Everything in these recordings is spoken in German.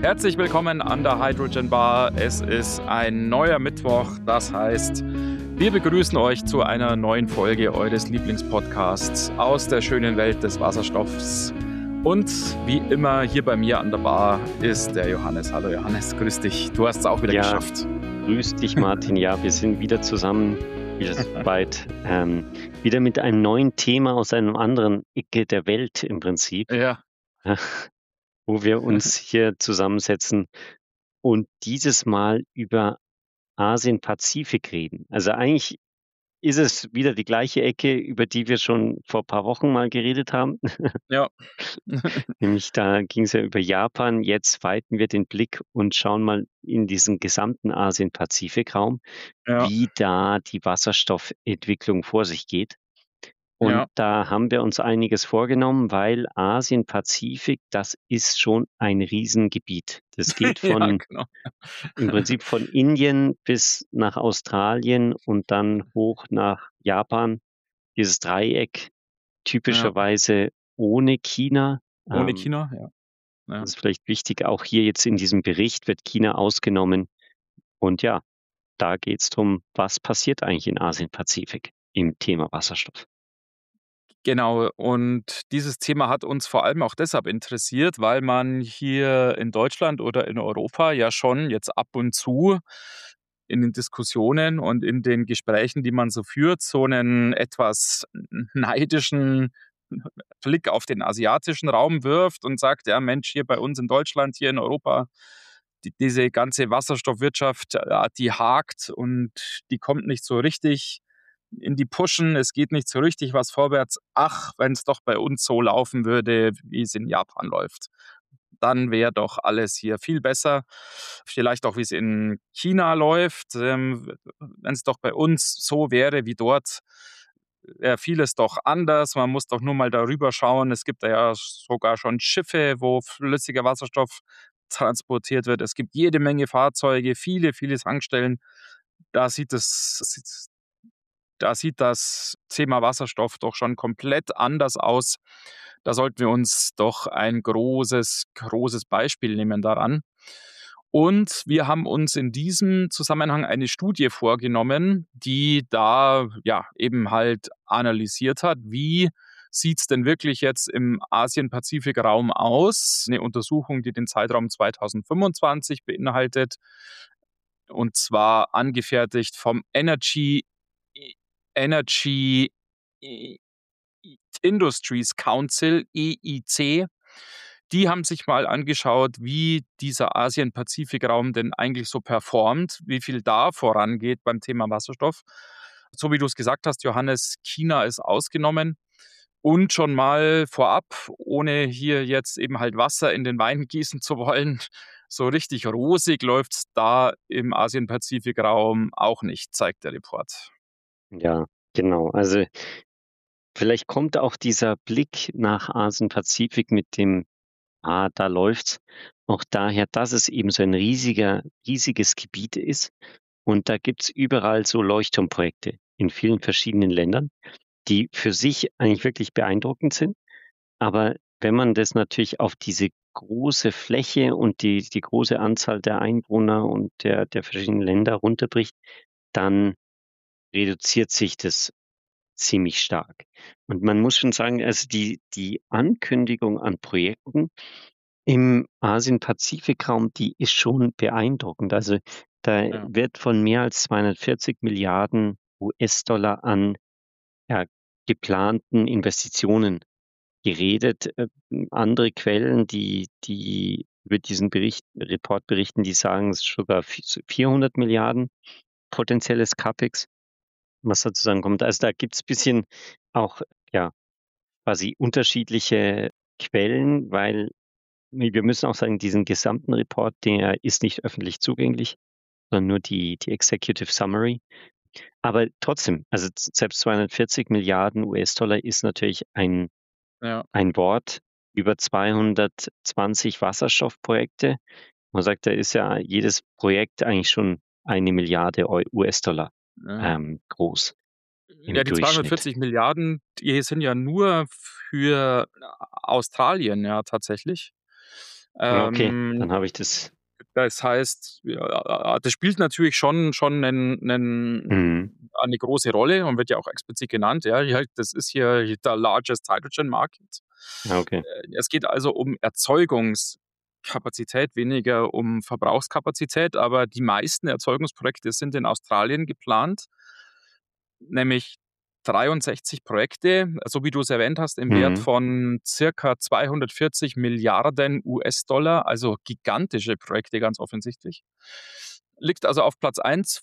Herzlich willkommen an der Hydrogen Bar. Es ist ein neuer Mittwoch, das heißt, wir begrüßen euch zu einer neuen Folge eures Lieblingspodcasts aus der schönen Welt des Wasserstoffs. Und wie immer hier bei mir an der Bar ist der Johannes. Hallo Johannes, grüß dich. Du hast es auch wieder geschafft. Grüß dich Martin. Ja, wir sind wieder zusammen, wieder soweit. Wieder mit einem neuen Thema aus einer anderen Ecke der Welt im Prinzip. Ja. Wo wir uns hier zusammensetzen und dieses Mal über Asien-Pazifik reden. Also eigentlich ist es wieder die gleiche Ecke, über die wir schon vor ein paar Wochen mal geredet haben. Ja. Nämlich da ging es ja über Japan. Jetzt weiten wir den Blick und schauen mal in diesen gesamten Asien-Pazifik-Raum, Ja. wie da die Wasserstoffentwicklung vor sich geht. Und Ja. da haben wir uns einiges vorgenommen, weil Asien-Pazifik, das ist schon ein Riesengebiet. Das geht Ja, genau. im Prinzip von Indien bis nach Australien und dann hoch nach Japan. Dieses Dreieck typischerweise ohne China. Ohne China, ja. Das ist vielleicht wichtig, auch hier jetzt in diesem Bericht wird China ausgenommen. Und ja, da geht es darum, was passiert eigentlich in Asien-Pazifik im Thema Wasserstoff. Genau, und dieses Thema hat uns vor allem auch deshalb interessiert, weil man hier in Deutschland oder in Europa ja schon jetzt ab und zu in den Diskussionen und in den Gesprächen, die man so führt, so einen etwas neidischen Blick auf den asiatischen Raum wirft und sagt, ja Mensch, hier bei uns in Deutschland, hier in Europa, diese ganze Wasserstoffwirtschaft, die hakt und die kommt nicht so richtig in die Pushen, es geht nicht so richtig was vorwärts. Ach, wenn es doch bei uns so laufen würde, wie es in Japan läuft, dann wäre doch alles hier viel besser. Vielleicht auch, wie es in China läuft. Wenn es doch bei uns so wäre wie dort, wäre vieles doch anders. Man muss doch nur mal darüber schauen. Es gibt ja sogar schon Schiffe, wo flüssiger Wasserstoff transportiert wird. Es gibt jede Menge Fahrzeuge, viele, viele Tankstellen. Da sieht das Thema Wasserstoff doch schon komplett anders aus. Da sollten wir uns doch ein großes, großes Beispiel nehmen daran. Und wir haben uns in diesem Zusammenhang eine Studie vorgenommen, die da ja eben halt analysiert hat, wie sieht es denn wirklich jetzt im Asien-Pazifik-Raum aus? Eine Untersuchung, die den Zeitraum 2025 beinhaltet, und zwar angefertigt vom Energy Industries Council, EIC. Die haben sich mal angeschaut, wie dieser Asien-Pazifik-Raum denn eigentlich so performt, wie viel da vorangeht beim Thema Wasserstoff. So wie du es gesagt hast, Johannes, China ist ausgenommen. Und schon mal vorab, ohne hier jetzt eben halt Wasser in den Wein gießen zu wollen, so richtig rosig läuft es da im Asien-Pazifik-Raum auch nicht, zeigt der Report. Ja, genau. Also vielleicht kommt auch dieser Blick nach Asien-Pazifik mit dem, da läuft's, auch daher, dass es eben so ein riesiges Gebiet ist. Und da gibt's überall so Leuchtturmprojekte in vielen verschiedenen Ländern, die für sich eigentlich wirklich beeindruckend sind. Aber wenn man das natürlich auf diese große Fläche und die große Anzahl der Einwohner und der verschiedenen Länder runterbricht, dann reduziert sich das ziemlich stark. Und man muss schon sagen, also die Ankündigung an Projekten im Asien-Pazifik-Raum, die ist schon beeindruckend. Also da Ja. wird von mehr als 240 Milliarden US-Dollar an geplanten Investitionen geredet. Andere Quellen, die über diesen Report berichten, die sagen, es ist sogar 400 Milliarden potenzielles CapEx, was da zusammenkommt. Also da gibt's ein bisschen auch quasi unterschiedliche Quellen, weil wir müssen auch sagen, diesen gesamten Report, der ist nicht öffentlich zugänglich, sondern nur die Executive Summary. Aber trotzdem, also selbst 240 Milliarden US-Dollar ist natürlich ein Wort, über 220 Wasserstoffprojekte. Man sagt, da ist ja jedes Projekt eigentlich schon 1 Milliarde US-Dollar groß im Ja, die Durchschnitt. 240 Milliarden, die sind ja nur für Australien, ja, tatsächlich. Okay, Ähm, dann habe ich das. Das heißt, ja, das spielt natürlich schon Mhm. eine große Rolle und wird ja auch explizit genannt. Ja, hier, das ist hier der largest hydrogen market. Ah, okay. Es geht also um Erzeugungskapazität, weniger um Verbrauchskapazität, aber die meisten Erzeugungsprojekte sind in Australien geplant, nämlich 63 Projekte, so wie du es erwähnt hast, im Wert Mhm. von circa 240 Milliarden US-Dollar, also gigantische Projekte ganz offensichtlich. Liegt also auf Platz 1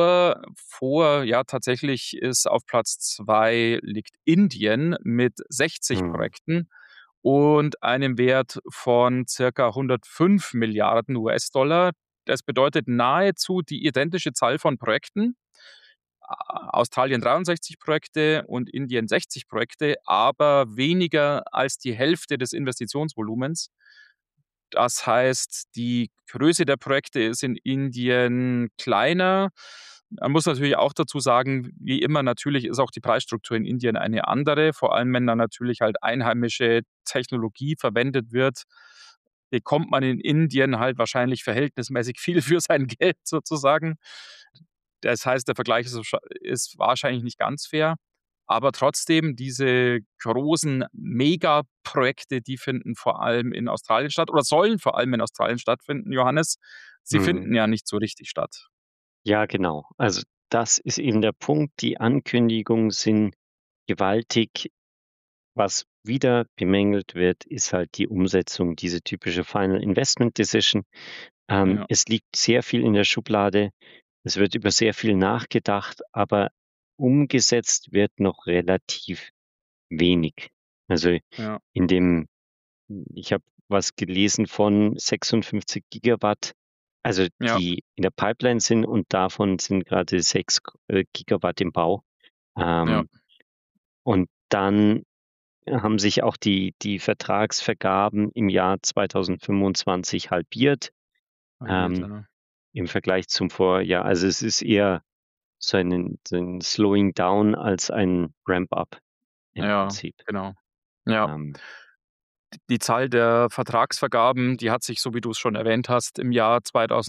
ja, tatsächlich ist auf Platz 2 liegt Indien mit 60 Mhm. Projekten und einem Wert von circa 105 Milliarden US-Dollar. Das bedeutet nahezu die identische Zahl von Projekten. Australien 63 Projekte und Indien 60 Projekte, aber weniger als die Hälfte des Investitionsvolumens. Das heißt, die Größe der Projekte ist in Indien kleiner. Man muss natürlich auch dazu sagen, wie immer natürlich ist auch die Preisstruktur in Indien eine andere, vor allem wenn da natürlich halt einheimische Technologie verwendet wird, bekommt man in Indien halt wahrscheinlich verhältnismäßig viel für sein Geld sozusagen. Das heißt, der Vergleich ist wahrscheinlich nicht ganz fair, aber trotzdem diese großen Megaprojekte, die finden vor allem in Australien statt oder sollen vor allem in Australien stattfinden, Johannes. Sie Mhm. finden ja nicht so richtig statt. Ja, genau. Also, das ist eben der Punkt. Die Ankündigungen sind gewaltig. Was wieder bemängelt wird, ist halt die Umsetzung, diese typische Final Investment Decision. Ja, Es liegt sehr viel in der Schublade. Es wird über sehr viel nachgedacht, aber umgesetzt wird noch relativ wenig. Also, ja, in dem ich habe was gelesen von 56 Gigawatt, also ja, die in der Pipeline sind und davon sind gerade 6 Gigawatt im Bau. ja, Ähm, und dann haben sich auch die Vertragsvergaben im Jahr 2025 halbiert, halbiert, ähm, ja. im Vergleich zum Vorjahr. Also, es ist eher so ein Slowing Down als ein Ramp Up im Ja, Prinzip. genau. Ja. Ähm, Die Zahl der Vertragsvergaben, die hat sich, so wie du es schon erwähnt hast, im Jahr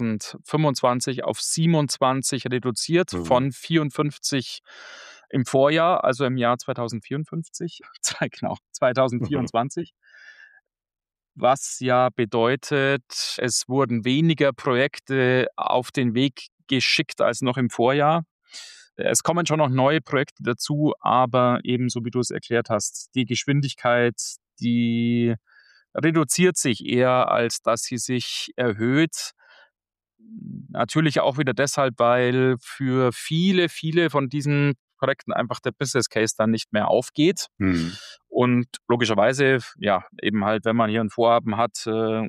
2025 auf 27 reduziert mhm, von 54 im Vorjahr, also im Jahr 2054, genau, mhm, 2024. Was ja bedeutet, es wurden weniger Projekte auf den Weg geschickt als noch im Vorjahr. Es kommen schon noch neue Projekte dazu, aber ebenso wie du es erklärt hast, die Geschwindigkeit, die reduziert sich eher, als dass sie sich erhöht. Natürlich auch wieder deshalb, weil für viele von diesen Projekten einfach der Business Case dann nicht mehr aufgeht. mhm, Und logischerweise, ja, eben halt, wenn man hier ein Vorhaben hat,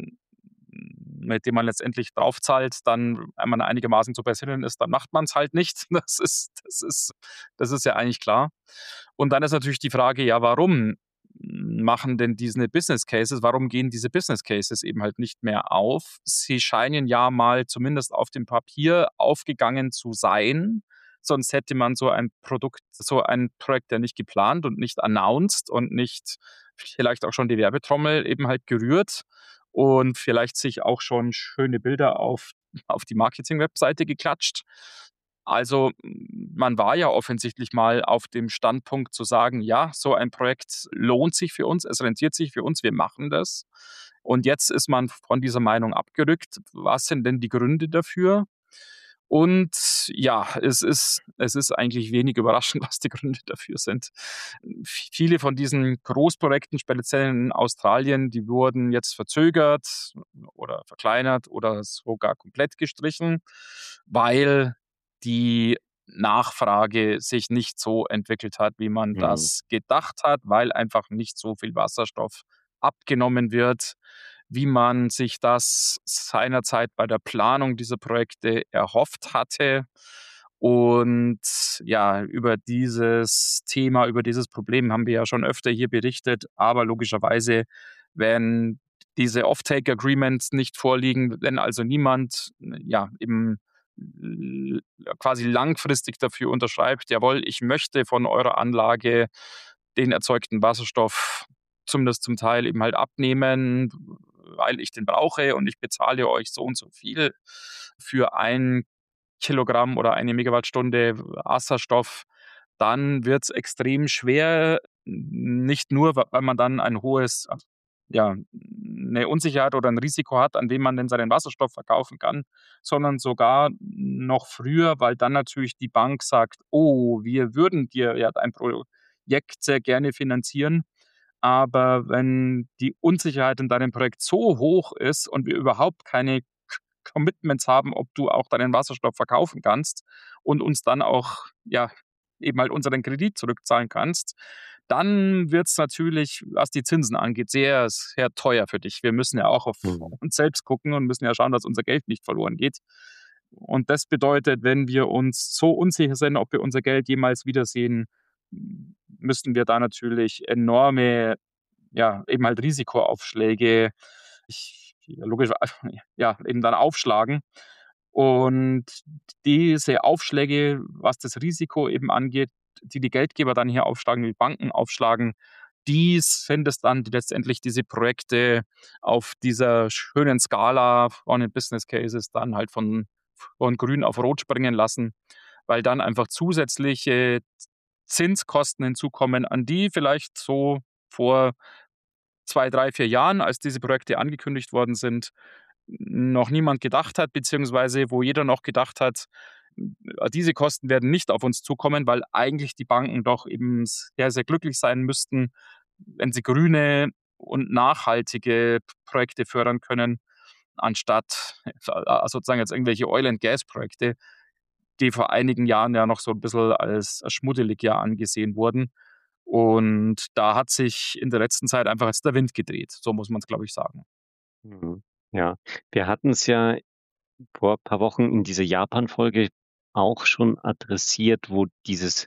mit dem man letztendlich draufzahlt, dann, wenn man einigermaßen zu versinnen ist, dann macht man es halt nicht. Das ist ja eigentlich klar. Und dann ist natürlich die Frage, ja, warum machen denn diese Business Cases, warum gehen diese Business Cases eben halt nicht mehr auf? Sie scheinen ja mal zumindest auf dem Papier aufgegangen zu sein. Sonst hätte man so ein Projekt ja nicht geplant und nicht announced und nicht vielleicht auch schon die Werbetrommel eben halt gerührt und vielleicht sich auch schon schöne Bilder auf die Marketing-Webseite geklatscht. Also, man war ja offensichtlich mal auf dem Standpunkt zu sagen: „Ja, so ein Projekt lohnt sich für uns, es rentiert sich für uns, wir machen das.“ Und jetzt ist man von dieser Meinung abgerückt. Was sind denn die Gründe dafür? Und ja, es ist eigentlich wenig überraschend, was die Gründe dafür sind. Viele von diesen Großprojekten, speziell in Australien, die wurden jetzt verzögert oder verkleinert oder sogar komplett gestrichen, weil die Nachfrage sich nicht so entwickelt hat, wie man mhm, das gedacht hat, weil einfach nicht so viel Wasserstoff abgenommen wird, wie man sich das seinerzeit bei der Planung dieser Projekte erhofft hatte. Und ja, über dieses Thema, über dieses Problem haben wir ja schon öfter hier berichtet, aber logischerweise, wenn diese Offtake-Agreements nicht vorliegen, wenn also niemand ja eben quasi langfristig dafür unterschreibt, jawohl, ich möchte von eurer Anlage den erzeugten Wasserstoff zumindest zum Teil eben halt abnehmen, weil ich den brauche und ich bezahle euch so und so viel für 1 Kilogramm oder 1 Megawattstunde Wasserstoff, dann wird es extrem schwer, nicht nur, weil man dann ein hohes, ja, 'ne Unsicherheit oder ein Risiko hat, an wen man denn seinen Wasserstoff verkaufen kann, sondern sogar noch früher, weil dann natürlich die Bank sagt: „Oh, wir würden dir ja dein Projekt sehr gerne finanzieren, aber wenn die Unsicherheit in deinem Projekt so hoch ist und wir überhaupt keine Commitments haben, ob du auch deinen Wasserstoff verkaufen kannst und uns dann auch, ja, eben halt unseren Kredit zurückzahlen kannst, dann wird es natürlich, was die Zinsen angeht, sehr, sehr teuer für dich. Wir müssen ja auch auf Mhm. uns selbst gucken und müssen ja schauen, dass unser Geld nicht verloren geht. Und das bedeutet, wenn wir uns so unsicher sind, ob wir unser Geld jemals wiedersehen, müssen wir da natürlich enorme, ja, eben halt Risikoaufschläge logisch, ja, eben dann aufschlagen. Und diese Aufschläge, was das Risiko eben angeht, die Geldgeber dann hier aufschlagen, die Banken aufschlagen, die sind es dann, die letztendlich diese Projekte auf dieser schönen Skala von den Business Cases dann halt von grün auf rot springen lassen, weil dann einfach zusätzliche Zinskosten hinzukommen, an die vielleicht so vor 2, 3, 4 Jahren, als diese Projekte angekündigt worden sind, noch niemand gedacht hat, beziehungsweise wo jeder noch gedacht hat, diese Kosten werden nicht auf uns zukommen, weil eigentlich die Banken doch eben sehr, sehr glücklich sein müssten, wenn sie grüne und nachhaltige Projekte fördern können, anstatt sozusagen jetzt irgendwelche Oil-and-Gas-Projekte, die vor einigen Jahren ja noch so ein bisschen als schmuddelig ja angesehen wurden. Und da hat sich in der letzten Zeit einfach jetzt der Wind gedreht. So muss man es, glaube ich, sagen. Mhm. Ja, wir hatten es ja vor ein paar Wochen in dieser Japan-Folge auch schon adressiert, wo dieses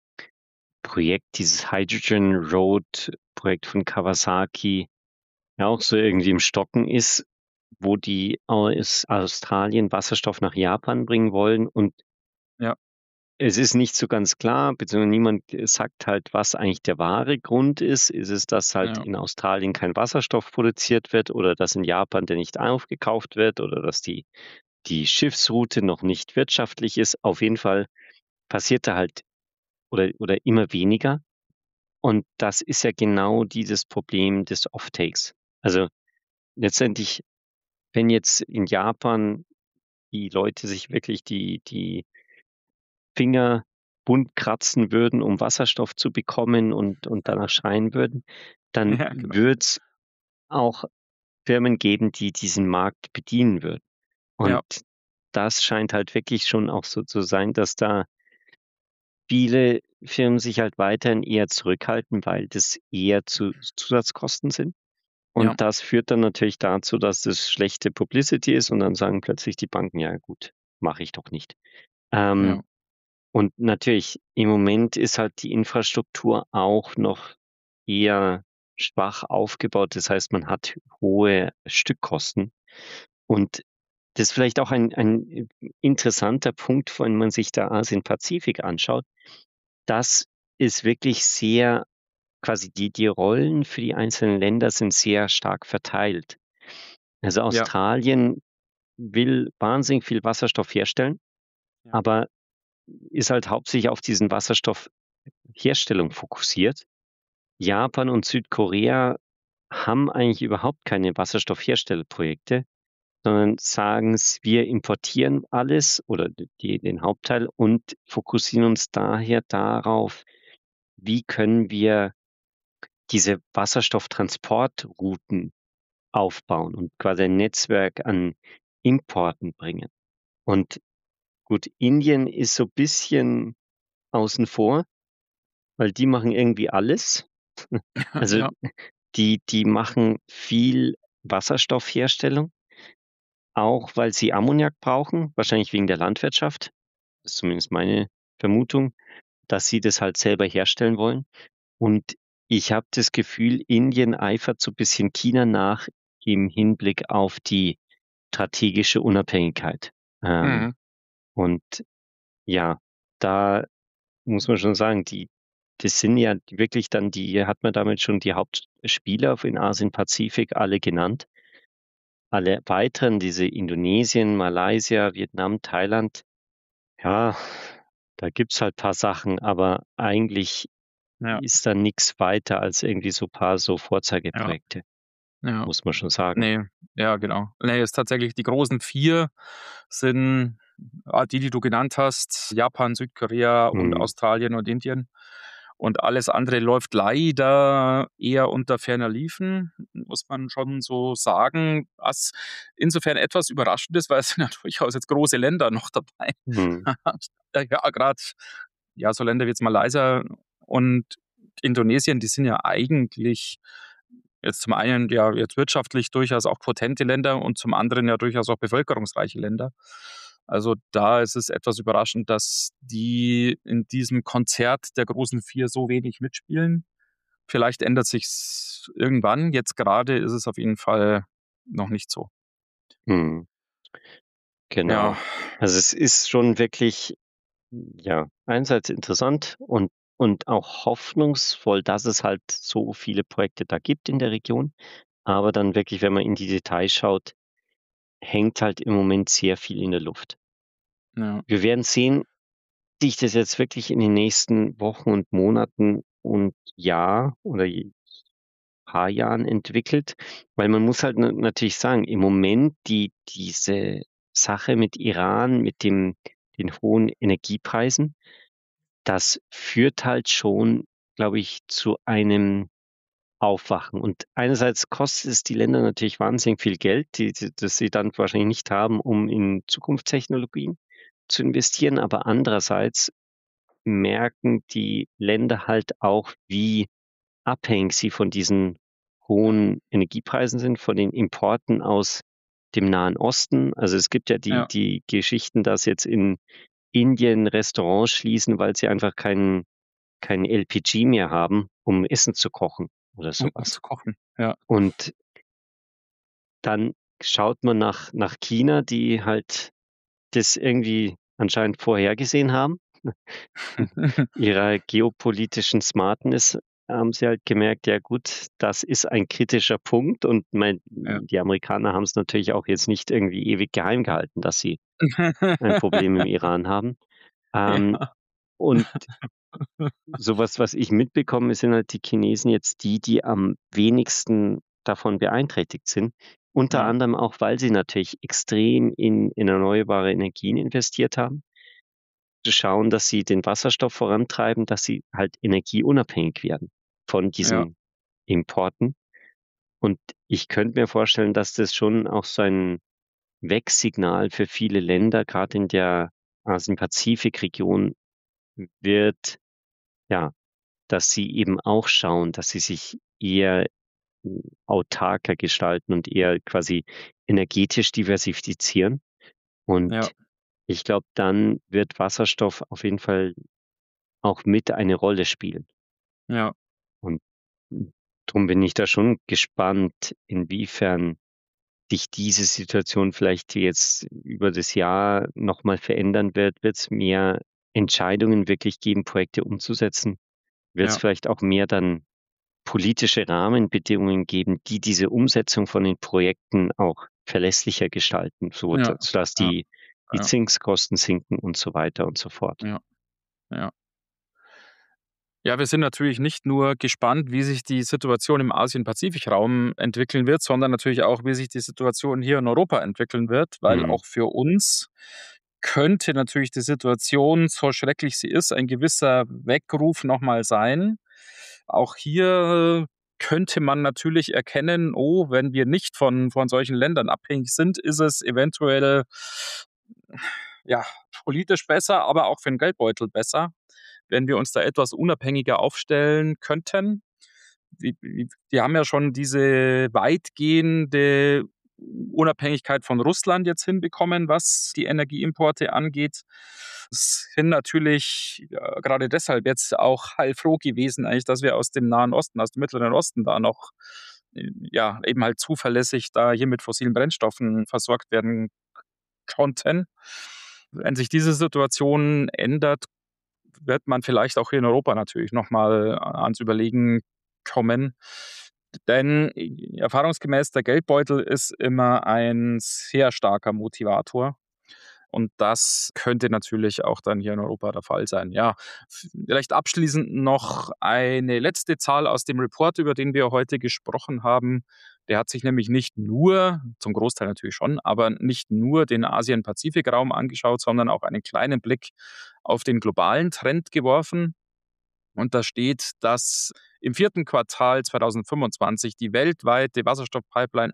Projekt, dieses Hydrogen Road Projekt von Kawasaki ja auch so irgendwie im Stocken ist, wo die aus Australien Wasserstoff nach Japan bringen wollen und Ja, es ist nicht so ganz klar, beziehungsweise niemand sagt halt, was eigentlich der wahre Grund ist. Ist es, dass halt ja, in Australien kein Wasserstoff produziert wird oder dass in Japan der nicht aufgekauft wird oder dass die Schiffsroute noch nicht wirtschaftlich ist? Auf jeden Fall passiert da halt oder immer weniger. Und das ist ja genau dieses Problem des Offtakes. Also, letztendlich, wenn jetzt in Japan die Leute sich wirklich die Finger bunt kratzen würden, um Wasserstoff zu bekommen und danach schreien würden, dann ja, genau. wird's auch Firmen geben, die diesen Markt bedienen würden. Und Ja, das scheint halt wirklich schon auch so zu sein, dass da viele Firmen sich halt weiterhin eher zurückhalten, weil das eher Zusatzkosten sind. ja, Und das führt dann natürlich dazu, dass das schlechte Publicity ist und dann sagen plötzlich die Banken: „Ja gut, mache ich doch nicht." Ähm, ja, und natürlich im Moment ist halt die Infrastruktur auch noch eher schwach aufgebaut. Das heißt, man hat hohe Stückkosten. Und das ist vielleicht auch ein interessanter Punkt, wenn man sich da Asien-Pazifik anschaut. Das ist wirklich sehr quasi die Rollen für die einzelnen Länder sind sehr stark verteilt. Also, ja, Australien will wahnsinnig viel Wasserstoff herstellen, ja, aber ist halt hauptsächlich auf diesen Wasserstoffherstellung fokussiert. Japan und Südkorea haben eigentlich überhaupt keine Wasserstoffherstellprojekte, sondern sagen wir importieren alles oder den Hauptteil und fokussieren uns daher darauf, wie können wir diese Wasserstofftransportrouten aufbauen und quasi ein Netzwerk an Importen bringen. Und gut, Indien ist so bisschen außen vor, weil die machen irgendwie alles. Also, ja, die machen viel Wasserstoffherstellung, auch weil sie Ammoniak brauchen, wahrscheinlich wegen der Landwirtschaft. Das ist zumindest meine Vermutung, dass sie das halt selber herstellen wollen. Und ich habe das Gefühl, Indien eifert so bisschen China nach im Hinblick auf die strategische Unabhängigkeit. Ähm, mhm, und ja, da muss man schon sagen, das sind ja wirklich dann hat man damit schon die Hauptspieler in Asien-Pazifik alle genannt. alle weiteren, diese Indonesien, Malaysia, Vietnam, Thailand, ja, da gibt's halt paar Sachen, aber eigentlich Ja, ist da nix weiter als irgendwie so paar so ja, Vorzeigeprojekte, ja. muss man schon sagen. Ne, ja, genau. Ne, ist tatsächlich die großen 4 sind, die du genannt hast: Japan, Südkorea und Mhm. Australien und Indien. Und alles andere läuft leider eher unter ferner liefen, muss man schon so sagen, was insofern etwas überraschend ist, weil es sind ja durchaus jetzt große Länder noch dabei. Mhm. Ja, grad, ja, so Länder wie jetzt Malaysia und Indonesien, die sind ja eigentlich jetzt zum einen ja jetzt wirtschaftlich durchaus auch potente Länder und zum anderen ja durchaus auch bevölkerungsreiche Länder. Also, da ist es etwas überraschend, dass die in diesem Konzert der großen 4 so wenig mitspielen. Vielleicht ändert sich's irgendwann. Jetzt gerade ist es auf jeden Fall noch nicht so. Mhm. Ja, Genau. Also, es ist schon wirklich, ja, einerseits interessant und auch hoffnungsvoll, dass es halt so viele Projekte da gibt in der Region. Aber dann wirklich, wenn man in die Details schaut, hängt halt im Moment sehr viel in der Luft. ja, Wir werden sehen, wie sich das jetzt wirklich in den nächsten Wochen und Monaten und Jahr oder paar Jahren entwickelt, weil man muss halt natürlich sagen, im Moment diese Sache mit Iran, mit den hohen Energiepreisen, das führt halt schon, glaube ich, zu einem Aufwachen. Und einerseits kostet es die Länder natürlich wahnsinnig viel Geld, das sie dann wahrscheinlich nicht haben, um in Zukunftstechnologien zu investieren, aber andererseits merken die Länder halt auch, wie abhängig sie von diesen hohen Energiepreisen sind, von den Importen aus dem Nahen Osten. Also, es gibt ja ja. die Geschichten, dass jetzt in Indien Restaurants schließen, weil sie einfach kein LPG mehr haben, um Essen zu kochen oder Um sowas. zu kochen, ja. Und dann schaut man nach China, die halt das irgendwie anscheinend vorhergesehen haben. Mit ihrer geopolitischen Smartness haben sie halt gemerkt, ja gut, das ist ein kritischer Punkt und Ja. die Amerikaner haben es natürlich auch jetzt nicht irgendwie ewig geheim gehalten, dass sie ein Problem im Iran haben. Ähm, Ja. und sowas, was ich mitbekomme, sind halt die Chinesen jetzt die am wenigsten davon beeinträchtigt sind. Unter Ja, anderem auch, weil sie natürlich extrem in erneuerbare Energien investiert haben. Zu schauen, dass sie den Wasserstoff vorantreiben, dass sie halt energieunabhängig werden von ja, diesen Importen. Und ich könnte mir vorstellen, dass das schon auch so ein Wegsignal für viele Länder, gerade in der Asien-Pazifik-Region wird, ja, dass sie eben auch schauen, dass sie sich eher autarker gestalten und eher quasi energetisch diversifizieren. Und ja, ich glaube, dann wird Wasserstoff auf jeden Fall auch mit eine Rolle spielen. ja, Und drum bin ich da schon gespannt, inwiefern sich diese Situation vielleicht jetzt über das Jahr noch mal verändern wird. Wird es mehr Entscheidungen wirklich geben, Projekte umzusetzen? Wird es ja, vielleicht auch mehr dann politische Rahmenbedingungen geben, die diese Umsetzung von den Projekten auch verlässlicher gestalten, so ja, sodass ja, die ja, Zinskosten sinken und so weiter und so fort. ja, ja. Ja, wir sind natürlich nicht nur gespannt, wie sich die Situation im Asien-Pazifik-Raum entwickeln wird, sondern natürlich auch, wie sich die Situation hier in Europa entwickeln wird, weil Mhm. auch für uns könnte natürlich die Situation, so schrecklich sie ist, ein gewisser Weckruf noch mal sein. Auch hier könnte man natürlich erkennen, oh, wenn wir nicht von solchen Ländern abhängig sind, ist es eventuell, ja, politisch besser, aber auch für den Geldbeutel besser, wenn wir uns da etwas unabhängiger aufstellen könnten. Wir haben ja schon diese weitgehende Unabhängigkeit von Russland jetzt hinbekommen, was die Energieimporte angeht. Sind natürlich gerade deshalb jetzt auch heilfroh gewesen eigentlich, dass wir aus dem Nahen Osten, aus dem Mittleren Osten da noch ja, eben halt zuverlässig da hier mit fossilen Brennstoffen versorgt werden konnten. Wenn sich diese Situation ändert, wird man vielleicht auch hier in Europa natürlich noch mal ans Überlegen kommen. Denn erfahrungsgemäß, der Geldbeutel ist immer ein sehr starker Motivator. Und das könnte natürlich auch dann hier in Europa der Fall sein. Ja, vielleicht abschließend noch eine letzte Zahl aus dem Report, über den wir heute gesprochen haben. Der hat sich nämlich nicht nur, zum Großteil natürlich schon, aber nicht nur den Asien-Pazifik-Raum angeschaut, sondern auch einen kleinen Blick auf den globalen Trend geworfen. Und da steht, dass im 4. Quartal 2025 die weltweite Wasserstoffpipeline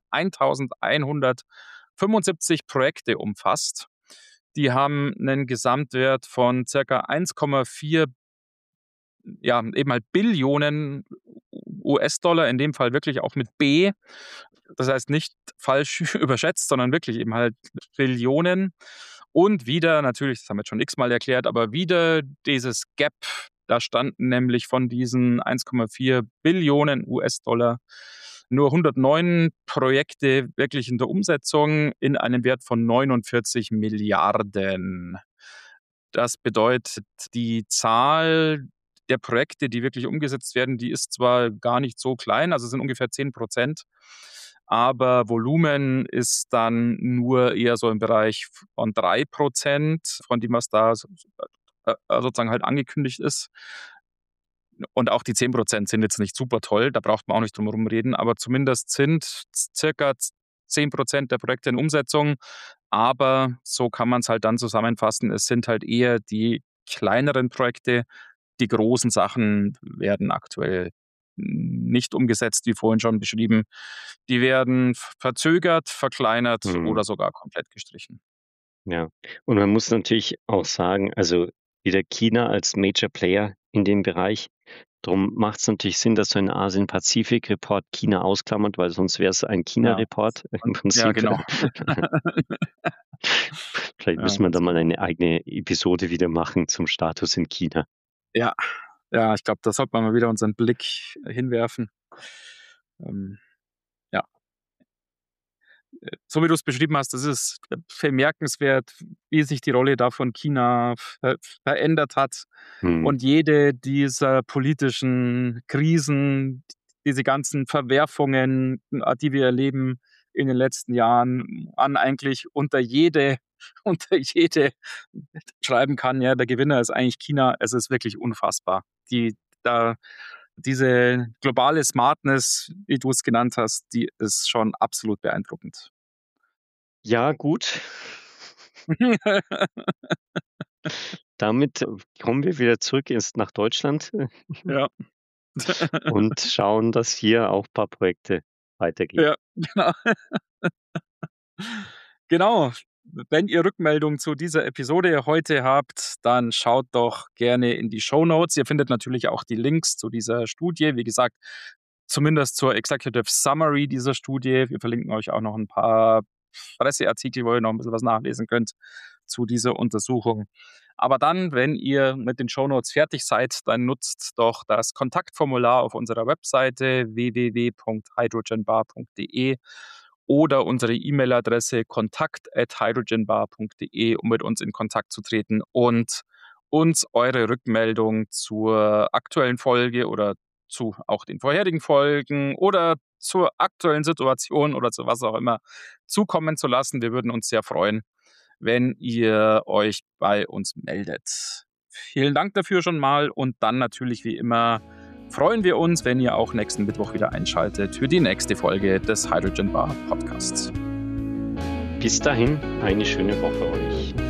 1175 Projekte umfasst. Die haben einen Gesamtwert von ca. 1,4 eben halt Billionen US-Dollar, in dem Fall wirklich auch mit B. Das heißt nicht falsch überschätzt, sondern wirklich eben halt Billionen. Und wieder, natürlich, das haben wir jetzt schon x-mal erklärt, aber wieder dieses Gap, da standen nämlich von diesen 1,4 Billionen US-Dollar nur 109 Projekte wirklich in der Umsetzung in einem Wert von 49 Milliarden. Das bedeutet, die Zahl der Projekte, die wirklich umgesetzt werden, die ist zwar gar nicht so klein, also es sind ungefähr 10%, aber Volumen ist dann nur eher so im Bereich von 3%, von dem was da sozusagen halt angekündigt ist. Und auch die 10% sind jetzt nicht super toll, da braucht man auch nicht drum herum reden, aber zumindest sind circa 10% der Projekte in Umsetzung. Aber so kann man es halt dann zusammenfassen, es sind halt eher die kleineren Projekte, die großen Sachen werden aktuell nicht umgesetzt, wie vorhin schon beschrieben. Die werden verzögert, verkleinert oder sogar komplett gestrichen. Ja, und man muss natürlich auch sagen, also wieder China als Major Player in dem Bereich. Darum macht es natürlich Sinn, dass so ein Asien-Pazifik-Report China ausklammert, weil sonst wäre es ein China-Report im Prinzip. Ja, genau. Vielleicht müssen wir da mal eine eigene Episode wieder machen zum Status in China. Ja, ich glaube, da sollte man mal wieder unseren Blick hinwerfen. So wie du es beschrieben hast, das ist bemerkenswert, wie sich die Rolle da von China verändert hat. Und jede dieser politischen Krisen, diese ganzen Verwerfungen, die wir erleben in den letzten Jahren, eigentlich unter jede schreiben kann, ja, der Gewinner ist eigentlich China. Es ist wirklich unfassbar. Diese globale Smartness, wie du es genannt hast, die ist schon absolut beeindruckend. Ja, gut. Damit kommen wir wieder zurück nach Deutschland. Ja. Und schauen, dass hier auch ein paar Projekte weitergehen. Ja, genau. Genau. Wenn ihr Rückmeldungen zu dieser Episode heute habt, dann schaut doch gerne in die Shownotes. Ihr findet natürlich auch die Links zu dieser Studie. Wie gesagt, zumindest zur Executive Summary dieser Studie. Wir verlinken euch auch noch ein paar Presseartikel, wo ihr noch ein bisschen was nachlesen könnt zu dieser Untersuchung. Aber dann, wenn ihr mit den Shownotes fertig seid, dann nutzt doch das Kontaktformular auf unserer Webseite www.hydrogenbar.de oder unsere E-Mail-Adresse kontakt@hydrogenbar.de, um mit uns in Kontakt zu treten und uns eure Rückmeldung zur aktuellen Folge oder zu auch den vorherigen Folgen oder zur aktuellen Situation oder zu was auch immer zukommen zu lassen. Wir würden uns sehr freuen, wenn ihr euch bei uns meldet. Vielen Dank dafür schon mal und dann natürlich wie immer freuen wir uns, wenn ihr auch nächsten Mittwoch wieder einschaltet für die nächste Folge des Hydrogen Bar Podcasts. Bis dahin, eine schöne Woche euch.